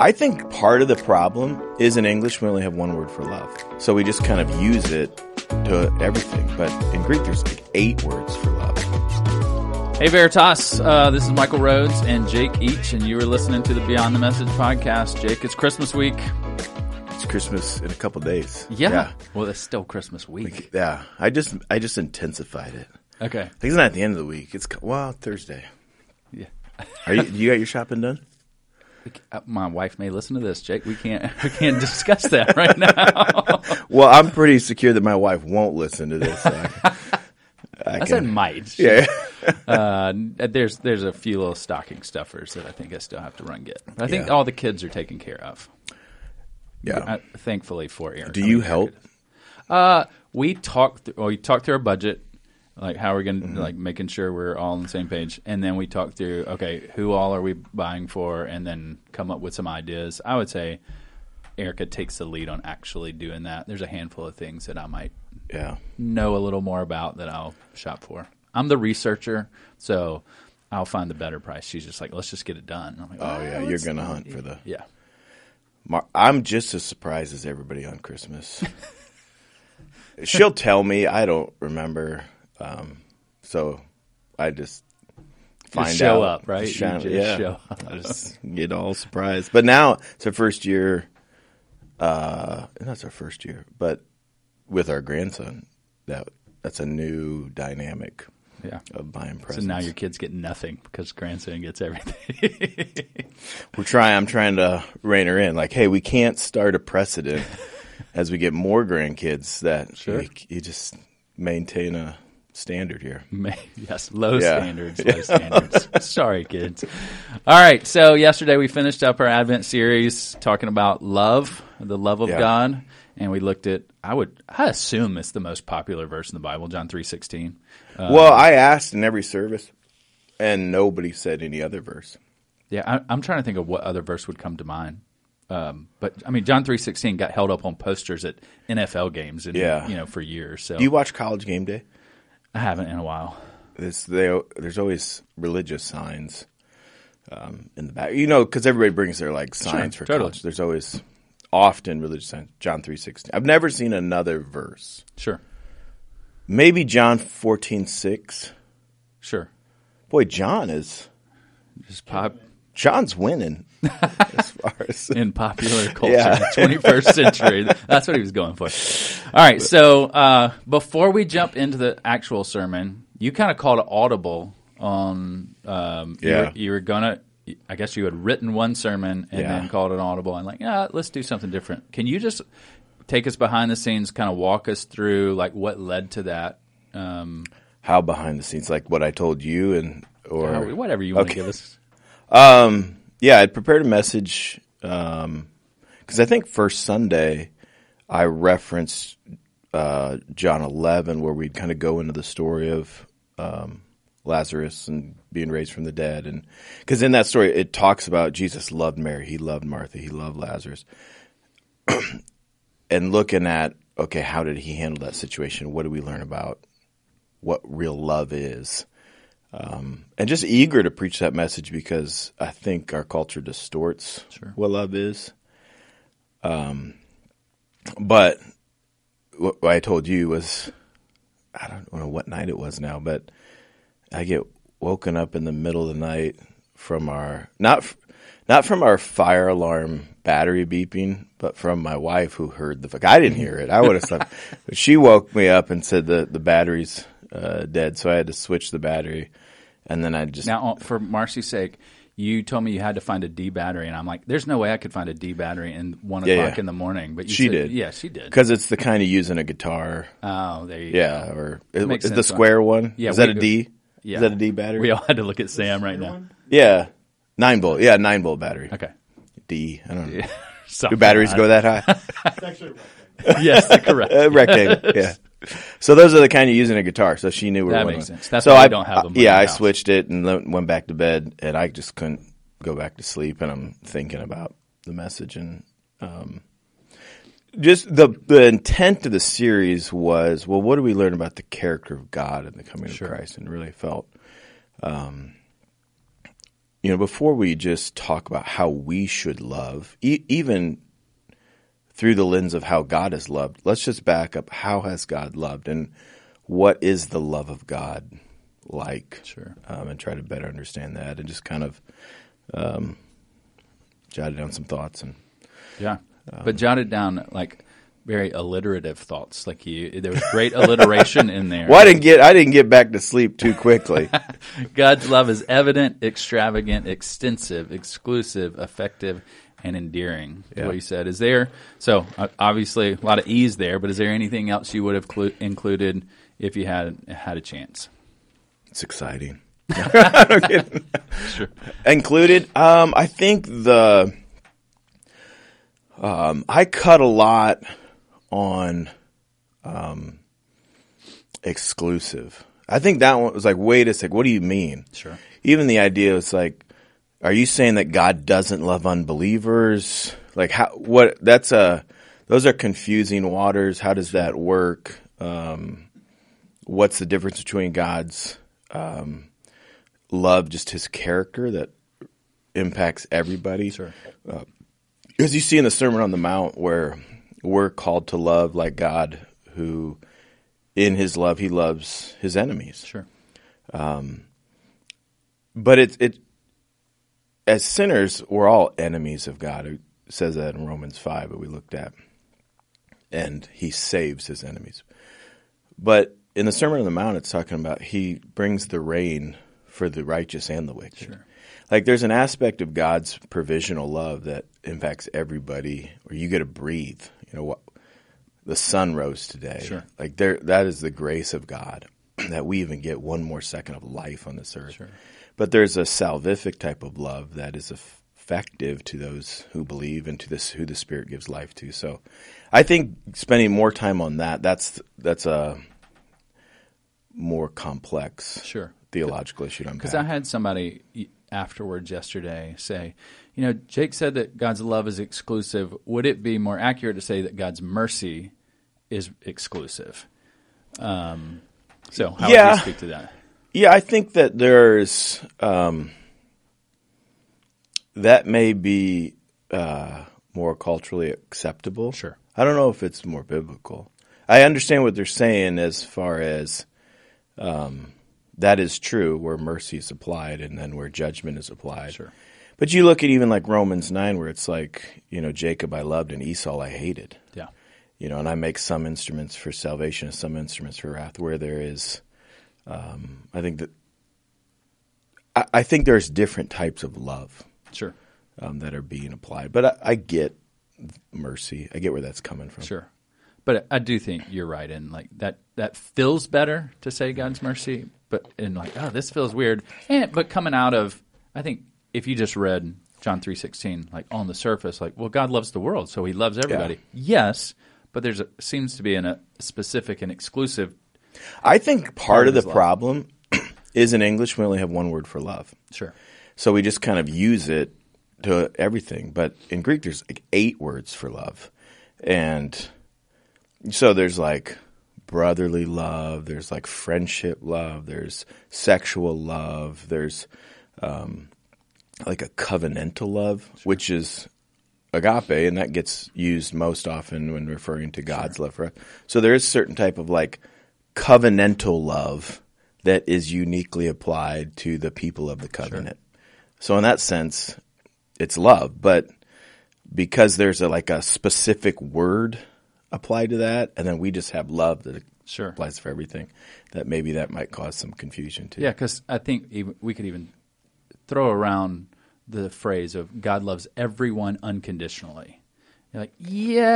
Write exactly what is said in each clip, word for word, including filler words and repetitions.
I think part of the problem is in English we only have one word for love. So we just kind of use it to everything. But in Greek there's like eight words for love. Hey Veritas, uh, this is Michael Rhodes and Jake Each, and you were listening to the Beyond the Message podcast. Jake, it's Christmas week. It's Christmas in a couple days. Yeah. yeah. Well, it's still Christmas week. Yeah. I just I just intensified it. Okay. I think it's not at the end of the week. It's, well, Thursday. Yeah. Are you, you got your shopping done? My wife may listen to this, Jake. We can't we can't discuss that right now. Well, I'm pretty secure that my wife won't listen to this. So I, I, I can, said might. Yeah. uh, there's there's a few little stocking stuffers that I think I still have to run get. But I think Yeah. all the kids are taken care of. Yeah. Uh, thankfully for Eric. Do you help? Uh, we talked. Th- well, we talked through our budget. Like how we're gonna Mm-hmm. like making sure we're all on the same page, and then we talk through okay, who all are we buying for, and then come up with some ideas. I would say Erica takes the lead on actually doing that. There's a handful of things that I might Yeah. know a little more about that I'll shop for. I'm the researcher, so I'll find the better price. She's just like, let's just get it done. I'm like, Oh, well, yeah. You're let's- going to hunt for the. yeah. Mar- I'm just as surprised as everybody on Christmas. She'll tell me. I don't remember. Um, so I just find Just show out. up, right? Just You show- just yeah. show up. I just get all surprised. But now it's our first year. Uh, and that's our first year. But with our grandson, that that's a new dynamic Yeah. of buying So presents. now your kids get nothing because grandson gets everything. We're trying. I'm trying to rein her in. Like, hey, we can't start a precedent as we get more grandkids that Sure. you, you just maintain a standard here. May- Yes, low Yeah. standards, low standards. Sorry, kids. All right, so yesterday we finished up our Advent series talking about love, the love of Yeah. God, and we looked at, I would, I assume it's the most popular verse in the Bible, John three sixteen. Uh, well, I asked in every service, and nobody said any other verse. Yeah, I, I'm trying to think of what other verse would come to mind. Um, but I mean, John three sixteen got held up on posters at N F L games, and Yeah. you know, for years. So Do you watch College Game Day? I haven't in a while. It's, they, there's always religious signs um, in the back. You know, because everybody brings their like signs Sure, for totally. college. There's always often religious signs. John three sixteen. I've never seen another verse. Sure, Maybe John fourteen six. sure. Boy, John is Just pop John's winning as far as in popular culture, Yeah. twenty-first century. That's what he was going for. All right, so uh, before we jump into the actual sermon, you kind of called it audible on. Um, you Yeah. were, you were gonna. I guess you had written one sermon and Yeah. then called it audible, and like, yeah, let's do something different. Can you just take us behind the scenes, kind of walk us through like what led to that? Um, how behind the scenes, like what I told you, and or how- whatever you want Okay. to give us. Um, yeah, I prepared a message um, because I think first Sunday I referenced uh, John eleven, where we'd kind of go into the story of um, Lazarus and being raised from the dead, and because in that story it talks about Jesus loved Mary, he loved Martha, he loved Lazarus, and looking at okay, how did he handle that situation? What do we learn about what real love is? Um, and just eager to preach that message because I think our culture distorts Sure. what love is. Um, but what, what I told you was, I don't know what night it was now, but I get woken up in the middle of the night from our, not, not from our fire alarm battery beeping, but from my wife who heard the, I didn't hear it. I would have slept. But she woke me up and said the, the battery's uh, dead. So I had to switch the battery. And then I just Now, for Marcy's sake, you told me you had to find a D battery, and I'm like, "There's no way I could find a D battery in one Yeah, o'clock yeah. in the morning." But you She said, did. yeah, she did. because it's the kind of using a guitar. Oh, there you Yeah, go. or is, Makes is the sense. square one? Yeah, is that we a go- D? Yeah. Is that a D battery? We all had to look at Sam right now. Yeah, nine volt. Yeah, nine volt battery. Okay, D. I don't know. Do Something batteries like go that high? It's actually a rectangle. Yes, correct. Uh, rectangle. Yeah. So those are the kind of using a guitar. So she knew where That one makes was. sense. That's so why we I don't have them in Yeah, the I house. switched it and then went back to bed, and I just couldn't go back to sleep. And I'm thinking about the message, and um, just the the intent of the series was, well, what do we learn about the character of God and the coming of Christ? And really felt, um, just the the intent of the series was, well, what do we learn about the character of God and the coming of Christ? And really felt, um, just the the intent of the series was, well, what do we learn about the character of God and the coming of Christ? And really felt, um, just the the intent of the series was, well, what do we learn about the character of God and the coming of Christ? And really felt, um, you know, before we just talk about how we should love, e- even through the lens of how God has loved, let's just back up. How has God loved, and what is the love of God like? Sure. Um, and try to better understand that, and just kind of um, jotted down some thoughts. And yeah, um, but jotted down like very alliterative thoughts. Like you, there was great alliteration in there. Well, I didn't get I didn't get back to sleep too quickly. God's love is evident, extravagant, extensive, exclusive, effective, and endearing. Yeah. What you said is there. So uh, obviously a lot of ease there. But is there anything else you would have clu- included if you had had a chance? It's exciting. I'm kidding. Sure. Included, um, I think the um, I cut a lot on um, exclusive. I think that one was like, wait a sec, what do you mean? Sure. Even the idea was like, are you saying that God doesn't love unbelievers? Like how? What? That's a. Those are confusing waters. How does that work? Um, what's the difference between God's um, love, just His character that impacts everybody? Sure. Uh, as you see in the Sermon on the Mount, where we're called to love like God, who in His love He loves His enemies. Sure. Um, but it's it. As sinners, we're all enemies of God. It says that in Romans five that we looked at. And He saves His enemies. But in the Sermon on the Mount, it's talking about He brings the rain for the righteous and the wicked. Sure. Like there's an aspect of God's provisional love that impacts everybody, where you get to breathe. You know, what the sun rose today. Sure. Like there, that is the grace of God, that we even get one more second of life on this earth. Sure. But there's a salvific type of love that is effective to those who believe and to this who the Spirit gives life to. So I think spending more time on that, that's that's a more complex Sure. theological issue to unpack. Because I had somebody afterwards yesterday say, you know, Jake said that God's love is exclusive. Would it be more accurate to say that God's mercy is exclusive? Um, so how Yeah. would you speak to that? Yeah, I think that there's um, that may be uh, more culturally acceptable. Sure. I don't know if it's more biblical. I understand what they're saying as far as um, that is true, where mercy is applied and then where judgment is applied. Sure. But you look at even like Romans nine, where it's like, you know, Jacob I loved and Esau I hated. Yeah. You know, and I make some instruments for salvation and some instruments for wrath, where there is. Um, I think that I, I think there's different types of love, Sure. um, that are being applied. But I, I get mercy. I get where that's coming from. Sure. But I do think you're right in like that that feels better to say God's mercy, but in like, oh, this feels weird. And but coming out of, I think if you just read John three sixteen, like on the surface, like, well, God loves the world, so He loves everybody. Yeah. Yes, but there's a, seems to be an, a specific and exclusive. I think part, Part of of the his love. problem is in English we only have one word for love. Sure. So we just kind of use it to everything. But in Greek, there's like eight words for love. And so there's like brotherly love, there's like friendship love, there's sexual love, there's um, like a covenantal love, sure. which is agape, and that gets used most often when referring to God's sure. love for us. So there is a certain type of like covenantal love that is uniquely applied to the people of the covenant. Sure. So in that sense, it's love, but because there's a, like a specific word applied to that, and then we just have love that sure. applies for everything, that maybe that might cause some confusion too. Yeah, because I think even, we could even throw around the phrase of God loves everyone unconditionally. You're like,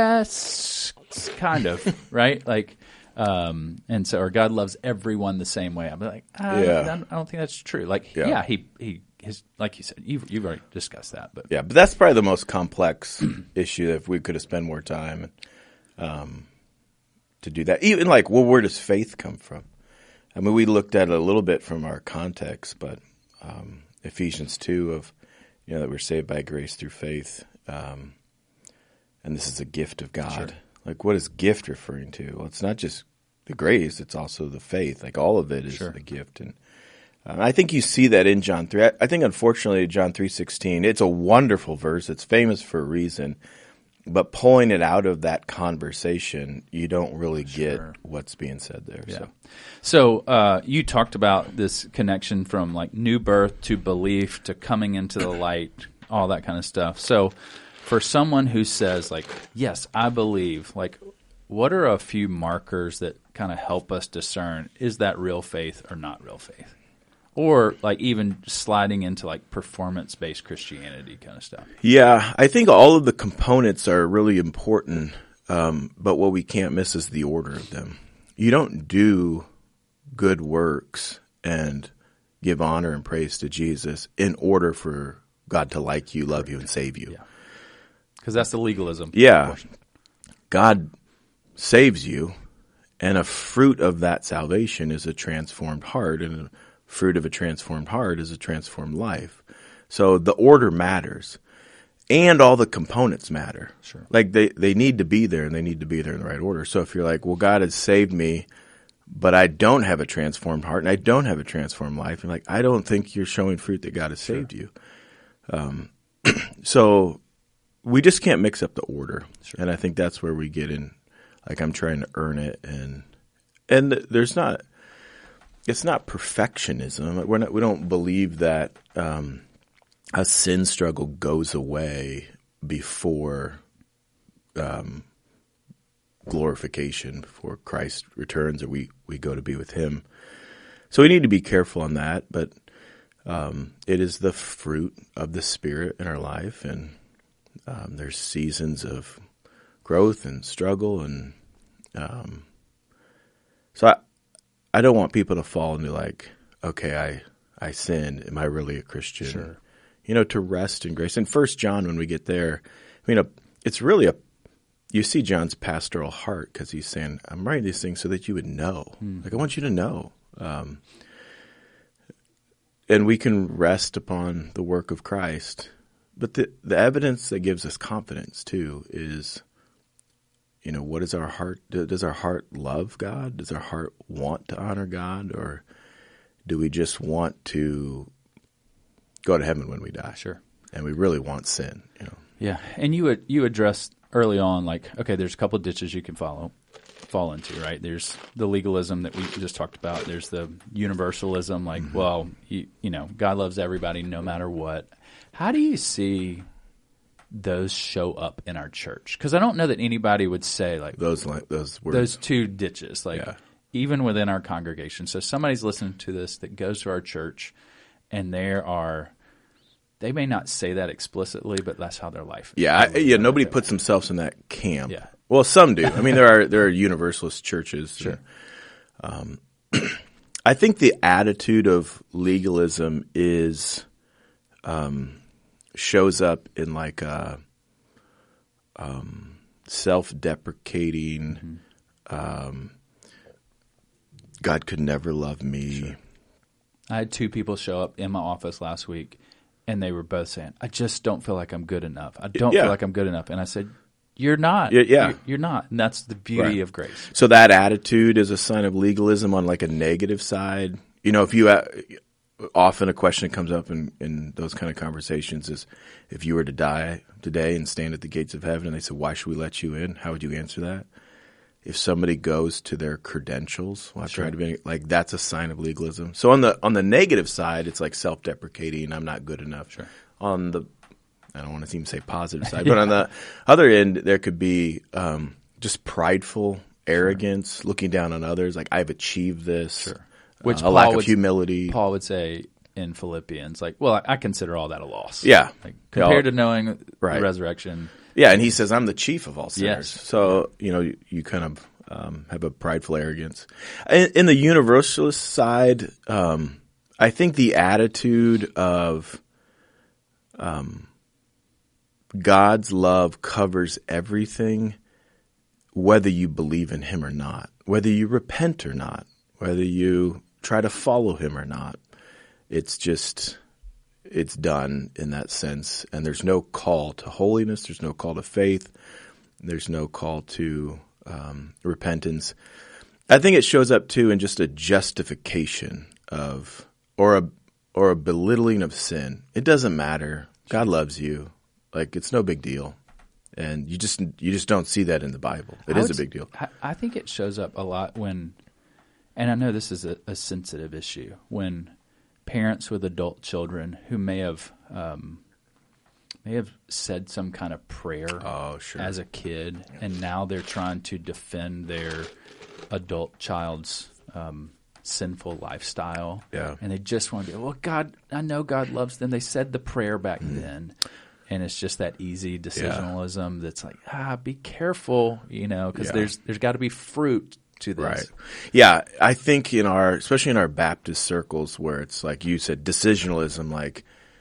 yes, kind of, right? Like, um, and so, or God loves everyone the same way. I'm like, uh, yeah. I don't, I don't think that's true. Like, yeah, yeah he, he, his, like you said, you've, you've already discussed that, but yeah, but that's probably the most complex issue. If we could have spent more time, um, to do that, even like, well, where does faith come from? I mean, we looked at it a little bit from our context, but um, Ephesians two of, you know, that we're saved by grace through faith, um, and this is a gift of God. Sure. Like, what is gift referring to? Well, it's not just the grace; it's also the faith. Like, all of it is sure. the gift. And Uh, I think you see that in John three. I, I think, unfortunately, John three sixteen, it's a wonderful verse. It's famous for a reason. But pulling it out of that conversation, you don't really get Sure. what's being said there. Yeah. So. So uh, you talked about this connection from like new birth to belief to coming into the light, all that kind of stuff. So for someone who says like, yes, I believe, like what are a few markers that kind of help us discern, is that real faith or not real faith? Or like even sliding into like performance-based Christianity kind of stuff. Yeah, I think all of the components are really important, um, but what we can't miss is the order of them. You don't do good works and give honor and praise to Jesus in order for God to like you, love you, and save you. Yeah. Because that's the legalism. Yeah. portion. God saves you, and a fruit of that salvation is a transformed heart, and a fruit of a transformed heart is a transformed life. So the order matters, and all the components matter. Sure. Like they, they need to be there, and they need to be there in the right order. So if you're like, well, God has saved me, but I don't have a transformed heart, and I don't have a transformed life, and like, I don't think you're showing fruit that God has Sure. saved you. Um, so we just can't mix up the order. Sure. And I think that's where we get in, like I'm trying to earn it. And, and there's not, it's not perfectionism. We're not, we don't believe that, um, a sin struggle goes away before, um, glorification, before Christ returns or we, we go to be with him. So we need to be careful on that, but, um, it is the fruit of the Spirit in our life. And, um, there's seasons of growth and struggle. And, um, so I, I don't want people to fall into like, okay, I, I sinned. Am I really a Christian? Sure. You know, to rest in grace. And First John, when we get there, I mean, a, it's really a, you see John's pastoral heart because he's saying, I'm writing these things so that you would know. Mm. Like, I want you to know. Um, and we can rest upon the work of Christ. But the, the evidence that gives us confidence, too, is, you know, what is our heart? Does our heart love God? Does our heart want to honor God? Or do we just want to go to heaven when we die? Sure. And we really want sin, you know. Yeah. And you would, you addressed early on, like, okay, there's a couple of ditches you can follow, fall into, right? There's the legalism that we just talked about. There's the universalism, like, mm-hmm. well, you, you know, God loves everybody no matter what. How do you see those show up in our church? Because I don't know that anybody would say like those those words. Those two ditches, like yeah. even within our congregation. So somebody's listening to this that goes to our church, and there are. They may not say that explicitly, but that's how their life is. Yeah, I, yeah. Nobody puts themselves in that camp. Yeah. Well, some do. I mean, there are there are universalist churches. Sure. And, um, I think the attitude of legalism is um, shows up in like a um, self-deprecating. Mm-hmm. Um, God could never love me. Sure. I had two people show up in my office last week. And they were both saying, I just don't feel like I'm good enough. I don't yeah. feel like I'm good enough. And I said, you're not. Yeah. yeah. You're, you're not. And that's the beauty right. of grace. So that attitude is a sign of legalism on like a negative side. You know, if you uh, often a question that comes up in, in those kind of conversations is if you were to die today and stand at the gates of heaven and they said, why should we let you in? How would you answer that? If somebody goes to their credentials, well, I sure. tried to be like that's a sign of legalism. So on the on the negative side, it's like self-deprecating. I'm not good enough. Sure. On the, I don't want to even say positive side, but on the other end, there could be um, just prideful arrogance, sure. looking down on others. Like I've achieved this. Sure. Which uh, a lack of humility. Paul would say in Philippians, like, well, I, I consider all that a loss. Yeah. Like, compared yeah. to knowing right. the resurrection. Yeah, and he says, I'm the chief of all sinners. Yes. So, you know, you, you kind of um, have a prideful arrogance. In, in the universalist side, um, I think the attitude of um, God's love covers everything, whether you believe in him or not, whether you repent or not, whether you try to follow him or not. It's just... It's done in that sense, and there's no call to holiness. There's no call to faith. There's no call to um, repentance. I think it shows up too in just a justification of or a or a belittling of sin. It doesn't matter. God loves you. Like, it's no big deal. And you just you just don't see that in the Bible. It I is would a big deal. s- I I think it shows up a lot when, and I know this is a, a sensitive issue, when parents with adult children who may have um, may have said some kind of prayer Oh, sure. as a kid, and now they're trying to defend their adult child's um, sinful lifestyle. Yeah. And they just want to be, well, God, I know God loves them. They said the prayer back Mm. then. And it's just that easy decisionalism that's like, ah, be careful, you know, because Yeah. there's there's got to be fruit to this. Right. Yeah, I think in our, especially in our Baptist circles where it's like you said, decisionalism, like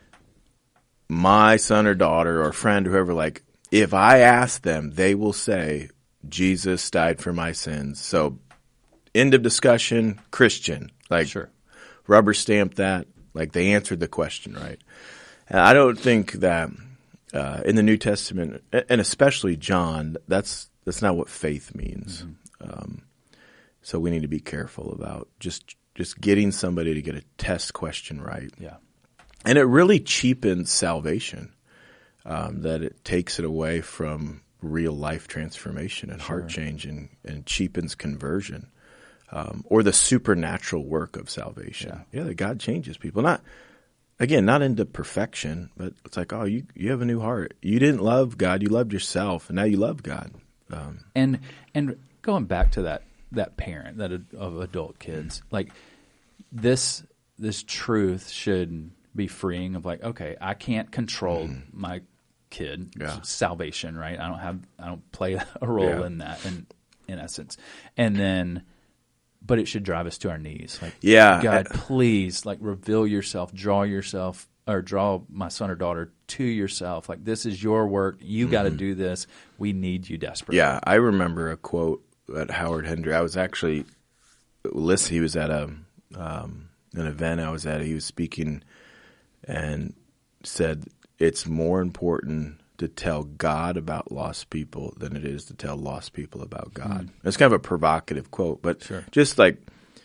my son or daughter or friend, whoever, like if I ask them, they will say, Jesus died for my sins. So end of discussion, Christian. Like Sure. rubber stamp that, like they answered the question, right? And I don't think that uh, in the New Testament, and especially John, that's that's not what faith means. Mm-hmm. Um, so we need to be careful about just just getting somebody to get a test question right. Yeah. And it really cheapens salvation, um, that it takes it away from real life transformation and heart change, and, and cheapens conversion, um, or the supernatural work of salvation. Yeah. yeah, that God changes people. Not Again, not into perfection, but it's like, oh, you you have a new heart. You didn't love God, you loved yourself, and now you love God. Um, And and going back to that that parent that ad- of adult kids, like this this truth should be freeing of like, okay, I can't control my kid Yeah. salvation, right? I don't have I don't play a role Yeah. in that in in essence. And then but it should drive us to our knees. Like, Yeah. God, please, like, reveal yourself, draw yourself, or draw my son or daughter to yourself. Like, this is your work. You got to do this. We need you desperately. Yeah, I remember a quote at Howard Hendry. I was actually listen. He was at a um, an event I was at. He was speaking and said, "It's more important to tell God about lost people than it is to tell lost people about God." Mm. It's kind of a provocative quote, but Sure. just like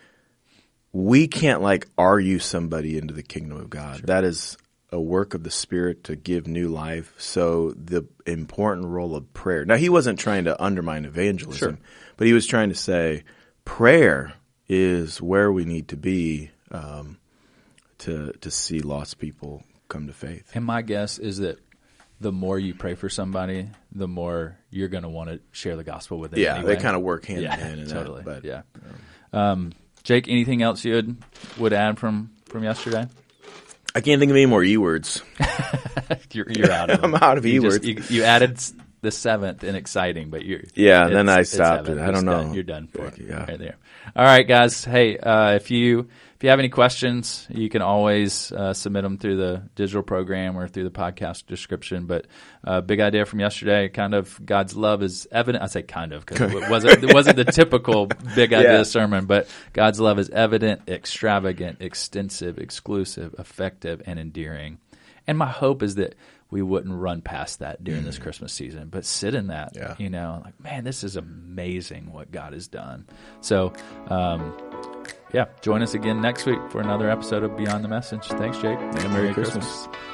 we can't like argue somebody into the kingdom of God. Sure. That is a work of the Spirit to give new life. So the important role of prayer. Now, he wasn't trying to undermine evangelism, Sure. but he was trying to say prayer is where we need to be um, to to see lost people come to faith. And my guess is that the more you pray for somebody, the more you're going to want to share the gospel with them. Yeah, anyway. they kind of work hand yeah, in hand in totally. that. But, yeah. Um, Jake, anything else you would, would add from, from yesterday? I can't think of any more E words. you're, you're out of them. I'm out of E You, words. just, you, you added the seventh in exciting, but you're Yeah, and then it's- I it's stopped heaven. it. I don't It's know. done. You're done for it. Yeah. Right there. All right, guys. Hey, uh, if you if you have any questions, you can always uh, submit them through the digital program or through the podcast description. But uh, big idea from yesterday, kind of God's love is evident. I say kind of because it wasn't it wasn't the typical big idea Yeah. sermon, but God's love is evident, extravagant, extensive, exclusive, effective, and endearing. And my hope is that we wouldn't run past that during this Christmas season, but sit in that, Yeah. you know, like, man, this is amazing what God has done. So, um, yeah, join us again next week for another episode of Beyond the Message. Thanks, Jake. And Merry Christmas.